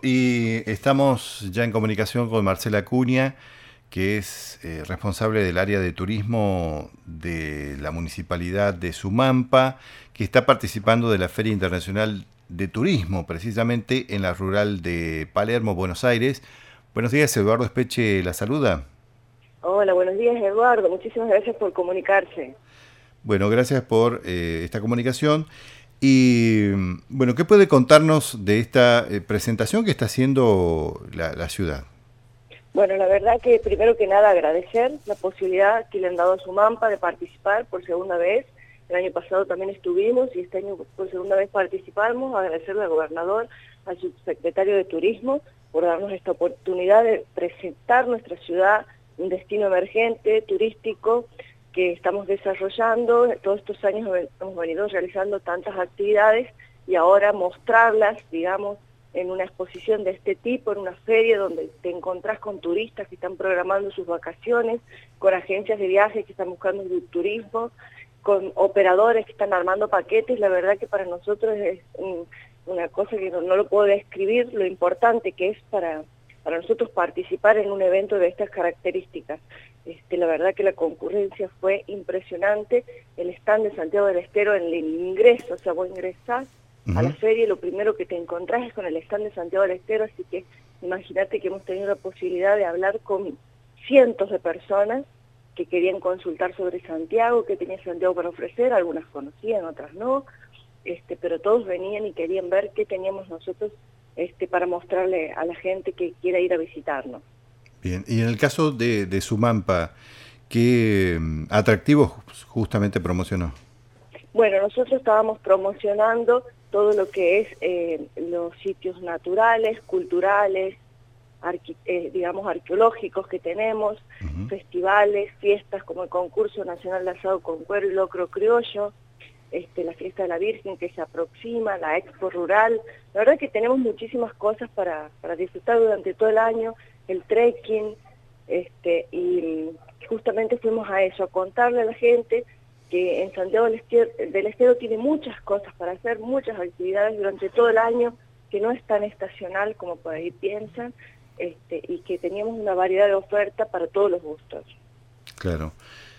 y estamos ya en comunicación con Marcela Acuña, que es responsable del área de turismo de la Municipalidad de Sumampa, que está participando de la Feria Internacional de Turismo, precisamente en la rural de Palermo, Buenos Aires. Buenos días, Eduardo Espeche la saluda. Hola, buenos días Eduardo, muchísimas gracias por comunicarse. Bueno, gracias por esta comunicación. Y bueno, ¿qué puede contarnos de esta presentación que está haciendo la ciudad? Bueno, la verdad que primero que nada agradecer la posibilidad que le han dado a Sumampa de participar por segunda vez. El año pasado también estuvimos y este año por segunda vez participamos. Agradecerle al gobernador, al subsecretario de Turismo por darnos esta oportunidad de presentar nuestra ciudad, un destino emergente, turístico, que estamos desarrollando. Todos estos años hemos venido realizando tantas actividades y ahora mostrarlas, digamos, en una exposición de este tipo, en una feria donde te encontrás con turistas que están programando sus vacaciones, con agencias de viajes que están buscando turismo, con operadores que están armando paquetes. La verdad que para nosotros es una cosa que no lo puedo describir, lo importante que es para nosotros participar en un evento de estas características. La verdad que la concurrencia fue impresionante. El stand de Santiago del Estero en el ingreso, o sea, vos ingresás a la feria y lo primero que te encontrás es con el stand de Santiago del Estero, así que imagínate que hemos tenido la posibilidad de hablar con cientos de personas que querían consultar sobre Santiago, qué tenía Santiago para ofrecer. Algunas conocían, otras no, pero todos venían y querían ver qué teníamos nosotros para mostrarle a la gente que quiera ir a visitarnos. Bien, y en el caso de Sumampa, ¿qué atractivos justamente promocionó? Bueno, nosotros estábamos promocionando todo lo que es los sitios naturales, culturales, digamos arqueológicos que tenemos, festivales, fiestas como el concurso nacional de asado con cuero y locro criollo, la fiesta de la Virgen que se aproxima, la expo rural. La verdad que tenemos muchísimas cosas para disfrutar durante todo el año, el trekking, y justamente fuimos a eso, a contarle a la gente que en Santiago del Estero tiene muchas cosas para hacer, muchas actividades durante todo el año, que no es tan estacional como por ahí piensan, y que teníamos una variedad de oferta para todos los gustos. Claro.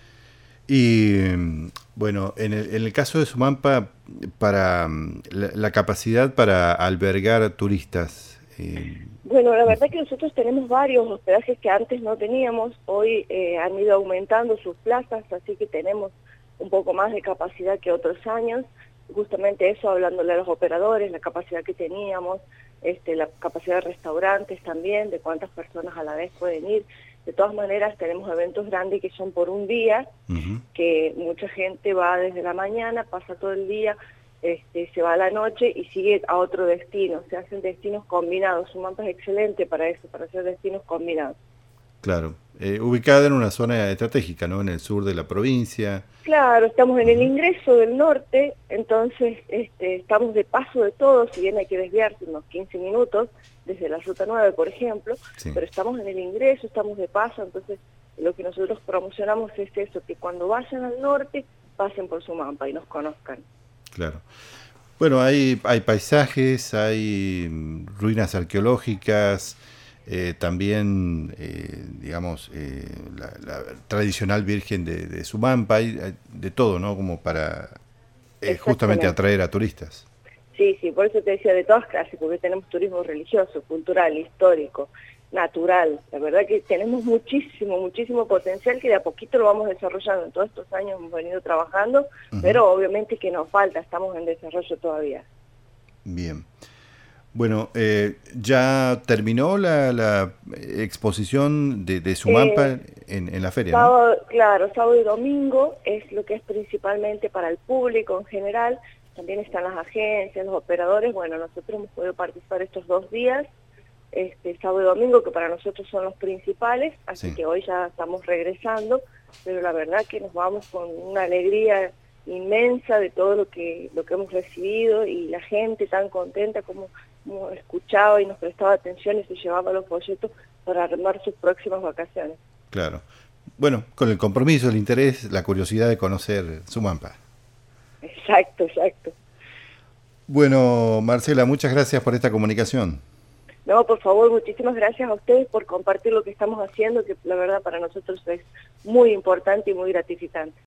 Y bueno, en el caso de Sumampa, para la capacidad para albergar turistas. Bueno, la verdad que nosotros tenemos varios hospedajes que antes no teníamos. Hoy han ido aumentando sus plazas, así que tenemos un poco más de capacidad que otros años. Justamente eso, hablándole a los operadores, la capacidad que teníamos, la capacidad de restaurantes también, de cuántas personas a la vez pueden ir. De todas maneras, tenemos eventos grandes que son por un día, que mucha gente va desde la mañana, pasa todo el día, se va a la noche y sigue a otro destino. Se hacen destinos combinados. Sumampa es excelente para eso, para hacer destinos combinados. Claro, ubicada en una zona estratégica, ¿no? En el sur de la provincia. Claro, estamos en el ingreso del norte, entonces estamos de paso de todo, si bien hay que desviarse unos 15 minutos desde la Ruta 9, por ejemplo, Sí. pero estamos en el ingreso, estamos de paso, entonces lo que nosotros promocionamos es eso, que cuando vayan al norte pasen por Sumampa y nos conozcan. Claro. Bueno, hay paisajes, hay ruinas arqueológicas, también, digamos, la tradicional Virgen de Sumampa, hay de todo, ¿no? Como para justamente Exactamente. atraer a turistas. Sí, sí, por eso te decía de todas clases, porque tenemos turismo religioso, cultural, histórico, natural. La verdad que tenemos muchísimo, muchísimo potencial que de a poquito lo vamos desarrollando. En todos estos años hemos venido trabajando, pero obviamente que nos falta, estamos en desarrollo todavía. Bien. Bueno, ya terminó la exposición de Sumampa en la feria, ¿no? Sábado, claro, sábado y domingo es lo que es principalmente para el público en general. También están las agencias, los operadores. Bueno, nosotros hemos podido participar estos 2 días, sábado y domingo, que para nosotros son los principales, así Sí, que hoy ya estamos regresando, pero la verdad que nos vamos con una alegría inmensa de todo lo que hemos recibido y la gente tan contenta como escuchaba y nos prestaba atención y se llevaba los folletos para armar sus próximas vacaciones. claro. Bueno, con el compromiso, el interés, la curiosidad de conocer Sumampa. Exacto, exacto. Bueno, Marcela, muchas gracias por esta comunicación. No, por favor, muchísimas gracias a ustedes por compartir lo que estamos haciendo, que la verdad para nosotros es muy importante y muy gratificante.